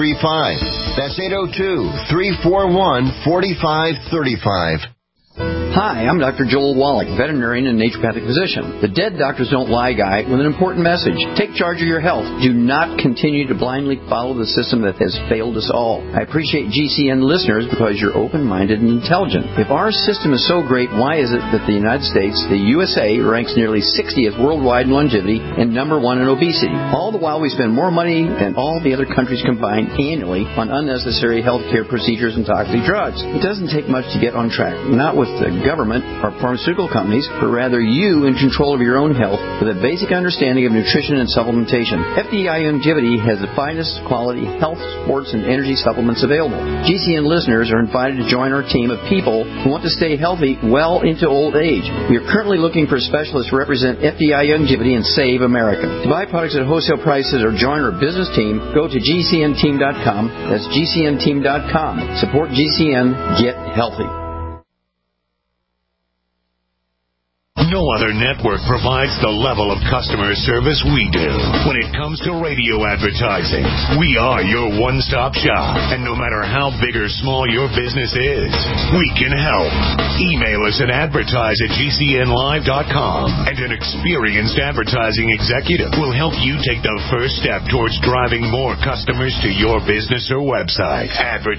Speaker 5: 802-341-4535. That's 802-341-4535.
Speaker 15: Hi, I'm Dr. Joel Wallach, veterinarian and naturopathic physician, the Dead Doctors Don't Lie guy with an important message. Take charge of your health. Do not continue to blindly follow the system that has failed us all. I appreciate GCN listeners because you're open-minded and intelligent. If our system is so great, why is it that the United States, the USA, ranks nearly 60th worldwide in longevity and number 1 in obesity? All the while we spend more money than all the other countries combined annually on unnecessary healthcare procedures and toxic drugs. It doesn't take much to get on track. Not with the government or pharmaceutical companies, but rather you in control of your own health with a basic understanding of nutrition and supplementation. FDI Longevity has the finest quality health, sports, and energy supplements available. GCN listeners are invited to join our team of people who want to stay healthy well into old age. We are currently looking for specialists to represent FDI Longevity and Save America. To buy products at wholesale prices or join our business team, go to GCNteam.com. That's GCNteam.com. Support GCN. Get healthy.
Speaker 10: No other network provides the level of customer service we do. When it comes to radio advertising, we are your one-stop shop. And no matter how big or small your business is, we can help. Email us at advertise@gcnlive.com, and an experienced advertising executive will help you take the first step towards driving more customers to your business or website.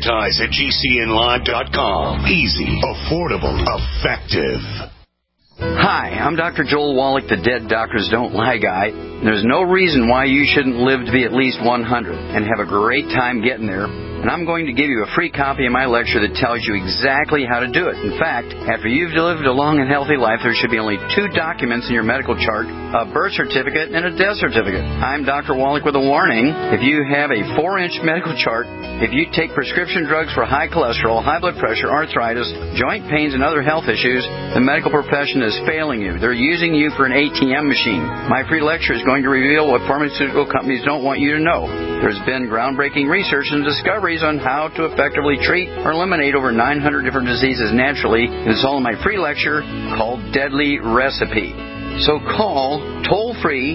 Speaker 10: Advertise@gcnlive.com. Easy, affordable, effective.
Speaker 15: Hi, I'm Dr. Joel Wallach, the Dead Doctors Don't Lie guy. There's no reason why you shouldn't live to be at least 100 and have a great time getting there. And I'm going to give you a free copy of my lecture that tells you exactly how to do it. In fact, after you've lived a long and healthy life, there should be only 2 documents in your medical chart, a birth certificate and a death certificate. I'm Dr. Wallach with a warning. If you have a 4-inch medical chart, if you take prescription drugs for high cholesterol, high blood pressure, arthritis, joint pains, and other health issues, the medical profession is failing you. They're using you for an ATM machine. My free lecture is going to reveal what pharmaceutical companies don't want you to know. There's been groundbreaking research and discoveries on how to effectively treat or eliminate over 900 different diseases naturally. It's all in my free lecture called Deadly Recipe. So call toll-free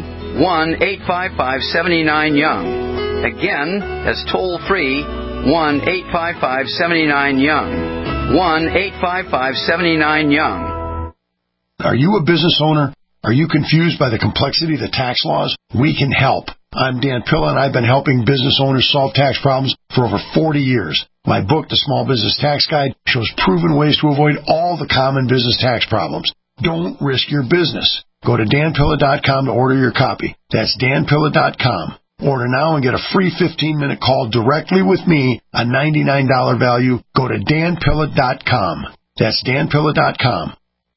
Speaker 15: 1-855-79-YOUNG. Again, that's toll-free 1-855-79-YOUNG. 1-855-79-YOUNG.
Speaker 16: Are you a business owner? Are you confused by the complexity of the tax laws? We can help. I'm Dan Pilla, and I've been helping business owners solve tax problems for over 40 years. My book, The Small Business Tax Guide, shows proven ways to avoid all the common business tax problems. Don't risk your business. Go to danpilla.com to order your copy. That's danpilla.com. Order now and get a free 15-minute call directly with me, a $99 value. Go to danpilla.com. That's danpilla.com.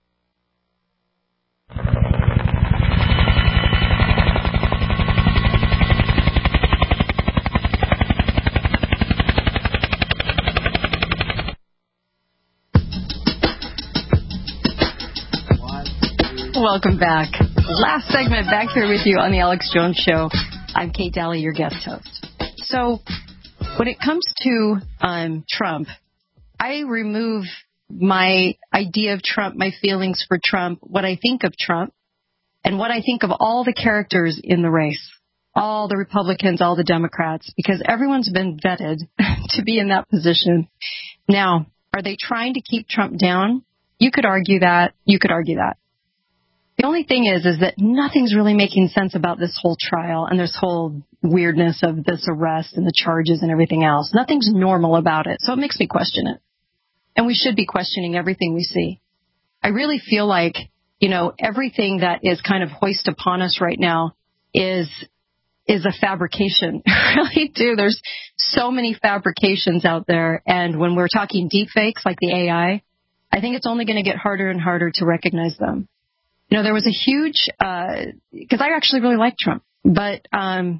Speaker 2: Welcome back. Last segment back here with you on the Alex Jones Show. I'm Kate Daly, your guest host. So when it comes to Trump, I remove my idea of Trump, my feelings for Trump, what I think of Trump, and what I think of all the characters in the race, all the Republicans, all the Democrats, because everyone's been vetted to be in that position. Now, are they trying to keep Trump down? You could argue that. You could argue that. The only thing is that nothing's really making sense about this whole trial and this whole weirdness of this arrest and the charges and everything else. Nothing's normal about it, so it makes me question it. And we should be questioning everything we see. I really feel like, everything that is kind of hoisted upon us right now is a fabrication. I really do. There's so many fabrications out there. And when we're talking deep fakes like the AI, I think it's only going to get harder and harder to recognize them. There was a huge, because I actually really like Trump, but, when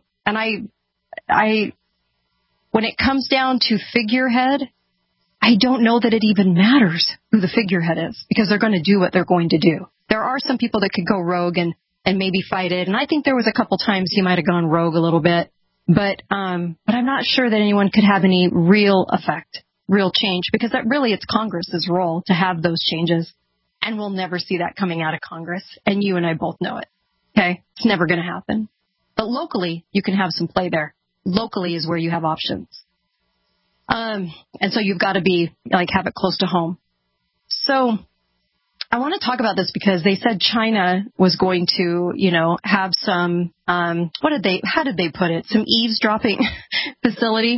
Speaker 2: it comes down to figurehead, I don't know that it even matters who the figurehead is, because they're going to do what they're going to do. There are some people that could go rogue and maybe fight it, and I think there was a couple times he might have gone rogue a little bit, but I'm not sure that anyone could have any real effect, real change, because it's Congress's role to have those changes. And we'll never see that coming out of Congress. And you and I both know it. Okay? It's never going to happen. But locally, you can have some play there. Locally is where you have options. And so you've got to have it close to home. So I want to talk about this because they said China was going to, have some, how did they put it? Some eavesdropping facility.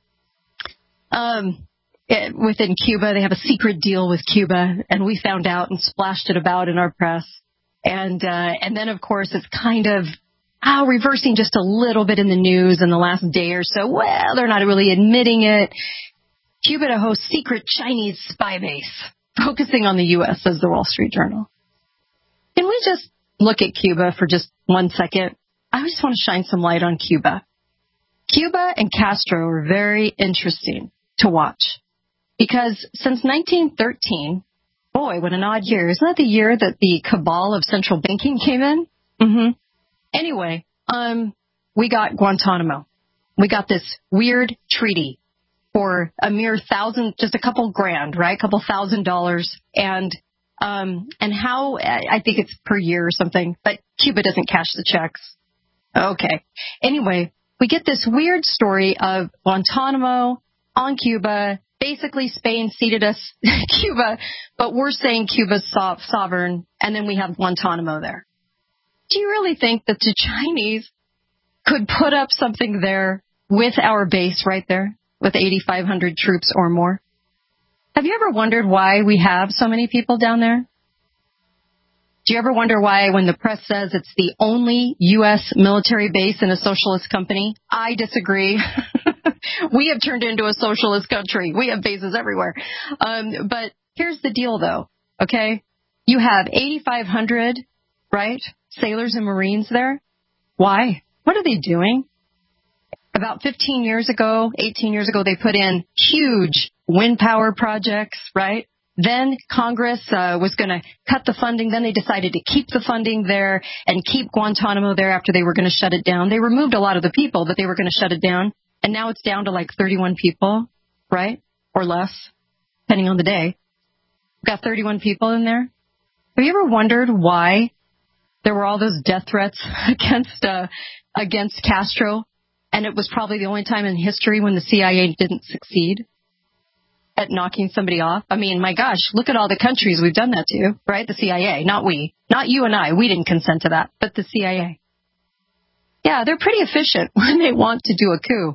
Speaker 2: Within Cuba, they have a secret deal with Cuba, and we found out and splashed it about in our press. And then, of course, it's kind of reversing just a little bit in the news in the last day or so. Well, they're not really admitting it. Cuba to host secret Chinese spy base, focusing on the U.S., says the Wall Street Journal. Can we just look at Cuba for just 1 second? I just want to shine some light on Cuba. Cuba and Castro are very interesting to watch. Because since 1913, boy, what an odd year. Isn't that the year that the cabal of central banking came in? Mm-hmm. Anyway, we got Guantanamo. We got this weird treaty for a mere just a couple grand, right? A couple $1,000. And how, I think it's per year or something, but Cuba doesn't cash the checks. Okay. Anyway, we get this weird story of Guantanamo on Cuba. Basically, Spain ceded us Cuba, but we're saying Cuba's sovereign, and then we have Guantanamo there. Do you really think that the Chinese could put up something there with our base right there, with 8,500 troops or more? Have you ever wondered why we have so many people down there? Do you ever wonder why when the press says it's the only U.S. military base in a socialist company? I disagree. We have turned into a socialist country. We have bases everywhere. But here's the deal, though, okay? You have 8,500, right, sailors and Marines there. Why? What are they doing? About 15 years ago, 18 years ago, they put in huge wind power projects, right? Then Congress was going to cut the funding. Then they decided to keep the funding there and keep Guantanamo there after they were going to shut it down. They removed a lot of the people, but they were going to shut it down. And now it's down to like 31 people, right? Or less, depending on the day. We've got 31 people in there. Have you ever wondered why there were all those death threats against Castro? And it was probably the only time in history when the CIA didn't succeed at knocking somebody off. I mean, my gosh, look at all the countries we've done that to, right? The CIA, not we. Not you and I. We didn't consent to that, but the CIA. Yeah, they're pretty efficient when they want to do a coup.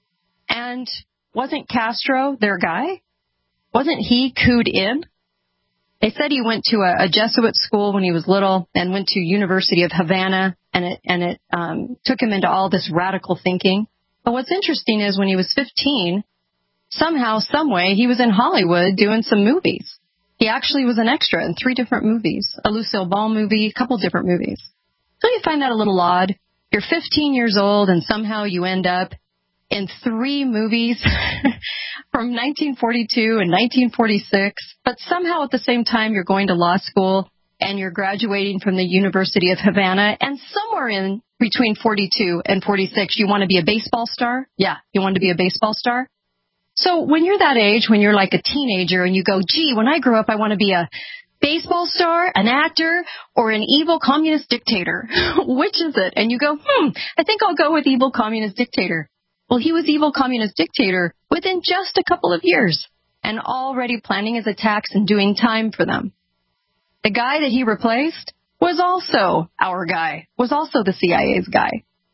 Speaker 2: And wasn't Castro their guy? Wasn't he couped in? They said he went to a Jesuit school when he was little and went to University of Havana, and it took him into all this radical thinking. But what's interesting is when he was 15, somehow, someway, he was in Hollywood doing some movies. He actually was an extra in 3 different movies, a Lucille Ball movie, a couple different movies. Don't you find that a little odd? You're 15 years old and somehow you end up in 3 movies from 1942 and 1946, but somehow at the same time you're going to law school and you're graduating from the University of Havana, and somewhere in between 42 and 46 you want to be a baseball star? Yeah, you want to be a baseball star? So when you're that age, when you're like a teenager and you go, gee, when I grow up I want to be a baseball star, an actor, or an evil communist dictator. Which is it? And you go, I think I'll go with evil communist dictator. Well, he was evil communist dictator within just a couple of years and already planning his attacks and doing time for them. The guy that he replaced was also our guy, was also the CIA's guy.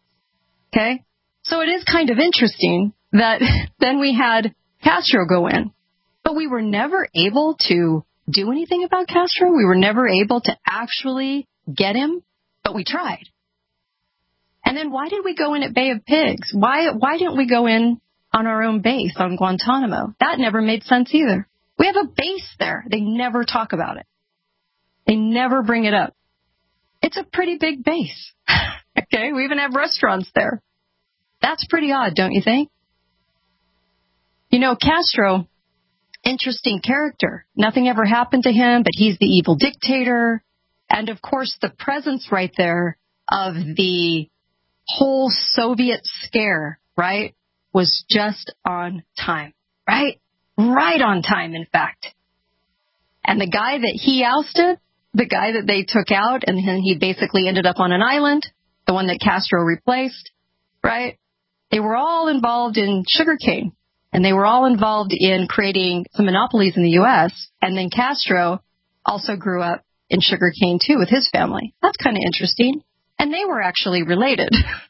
Speaker 2: Okay? So it is kind of interesting that then we had Castro go in. But we were never able to do anything about Castro. We were never able to actually get him, but we tried. And then why did we go in at Bay of Pigs? Why didn't we go in on our own base on Guantanamo? That never made sense either. We have a base there. They never talk about it. They never bring it up. It's a pretty big base. Okay, we even have restaurants there. That's pretty odd, don't you think? You know, Castro, interesting character. Nothing ever happened to him, but he's the evil dictator. And of course, the presence right there of the whole Soviet scare, right, was just on time, right? Right on time, in fact. And the guy that he ousted, the guy that they took out, and then he basically ended up on an island, the one that Castro replaced, right? They were all involved in sugarcane, and they were all involved in creating some monopolies in the U.S., and then Castro also grew up in sugarcane, too, with his family. That's kind of interesting. And they were actually related.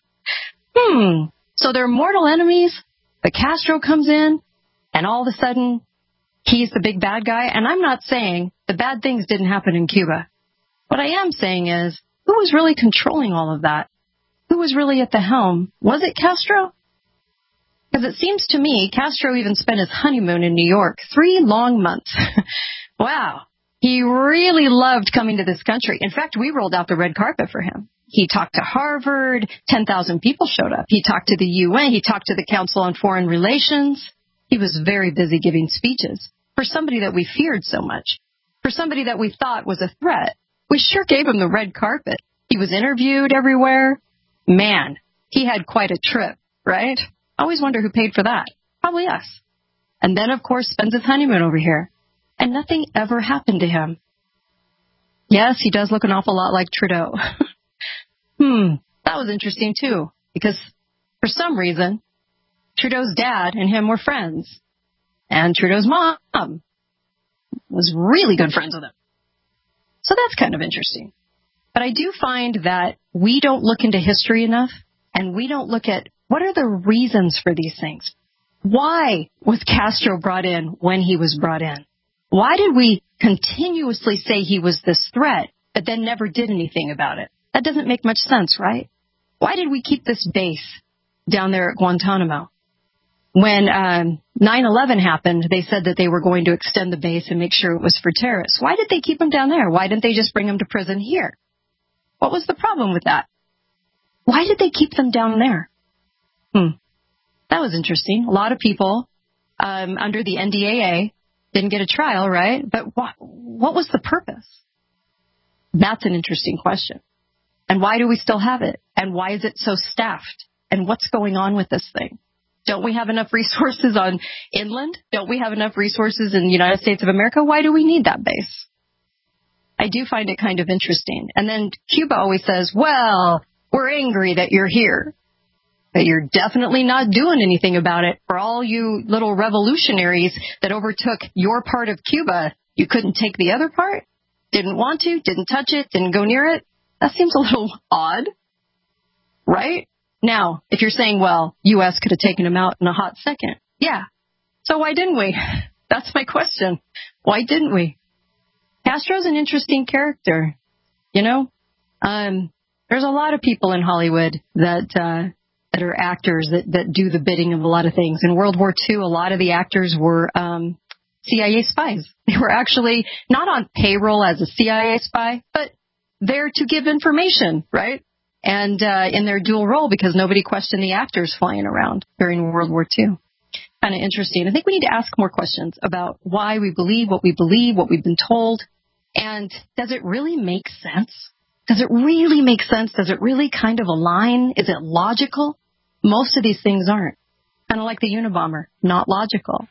Speaker 2: So they're mortal enemies. But Castro comes in, and all of a sudden, he's the big bad guy. And I'm not saying the bad things didn't happen in Cuba. What I am saying is, who was really controlling all of that? Who was really at the helm? Was it Castro? Because it seems to me Castro even spent his honeymoon in New York, 3 long months. Wow. He really loved coming to this country. In fact, we rolled out the red carpet for him. He talked to Harvard. 10,000 people showed up. He talked to the UN. He talked to the Council on Foreign Relations. He was very busy giving speeches. For somebody that we feared so much, for somebody that we thought was a threat, we sure gave him the red carpet. He was interviewed everywhere. Man, he had quite a trip, right? I always wonder who paid for that. Probably us. And then, of course, spends his honeymoon over here. And nothing ever happened to him. Yes, he does look an awful lot like Trudeau. That was interesting, too, because for some reason, Trudeau's dad and him were friends. And Trudeau's mom was really good friends with him. So that's kind of interesting. But I do find that we don't look into history enough, and we don't look at what are the reasons for these things. Why was Castro brought in when he was brought in? Why did we continuously say he was this threat, but then never did anything about it? That doesn't make much sense, right? Why did we keep this base down there at Guantanamo? When 9/11 happened, they said that they were going to extend the base and make sure it was for terrorists. Why did they keep him down there? Why didn't they just bring him to prison here? What was the problem with that? Why did they keep them down there? That was interesting. A lot of people under the NDAA didn't get a trial, right? But what was the purpose? That's an interesting question. And why do we still have it? And why is it so staffed? And what's going on with this thing? Don't we have enough resources on inland? Don't we have enough resources in the United States of America? Why do we need that base? I do find it kind of interesting. And then Cuba always says, well, we're angry that you're here. But you're definitely not doing anything about it. For all you little revolutionaries that overtook your part of Cuba, you couldn't take the other part? Didn't want to? Didn't touch it? Didn't go near it? That seems a little odd, right? Now, if you're saying, well, U.S. could have taken him out in a hot second. Yeah. So why didn't we? That's my question. Why didn't we? Castro's an interesting character, you know? There's a lot of people in Hollywood that are actors that do the bidding of a lot of things. In World War II, a lot of the actors were CIA spies. They were actually not on payroll as a CIA spy, but there to give information, right? And in their dual role, because nobody questioned the actors flying around during World War II. Kind of interesting. I think we need to ask more questions about why we believe, what we've been told, and does it really make sense? Does it really make sense? Does it really kind of align? Is it logical? Most of these things aren't. Kind of like the Unabomber, not logical.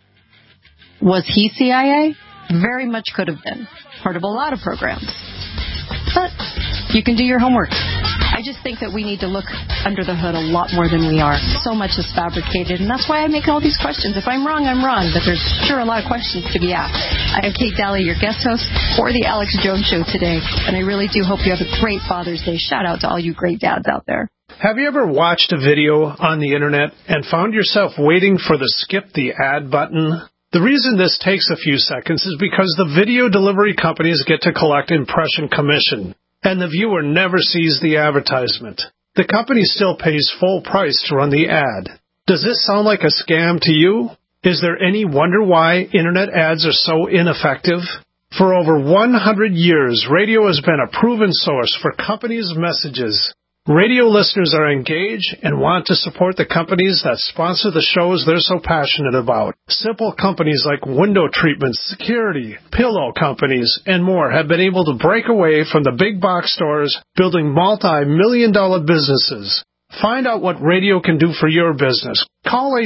Speaker 2: Was he CIA? Very much could have been. Part of a lot of programs. But you can do your homework. I just think that we need to look under the hood a lot more than we are. So much is fabricated, and that's why I make all these questions. If I'm wrong, I'm wrong, but there's sure a lot of questions to be asked. I am Kate Daly, your guest host for The Alex Jones Show today, and I really do hope you have a great Father's Day. Shout out to all you great dads out there.
Speaker 17: Have you ever watched a video on the internet and found yourself waiting for the skip the ad button? The reason this takes a few seconds is because the video delivery companies get to collect impression commission, and the viewer never sees the advertisement. The company still pays full price to run the ad. Does this sound like a scam to you? Is there any wonder why internet ads are so ineffective? For over 100 years, radio has been a proven source for companies' messages. Radio listeners are engaged and want to support the companies that sponsor the shows they're so passionate about. Simple companies like window treatments, security, pillow companies, and more have been able to break away from the big box stores, building multi-million-dollar businesses. Find out what radio can do for your business. Call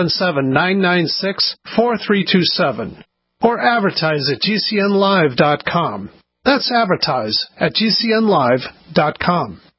Speaker 17: 877-996-4327 or advertise at GCNlive.com. That's advertise at GCNlive.com.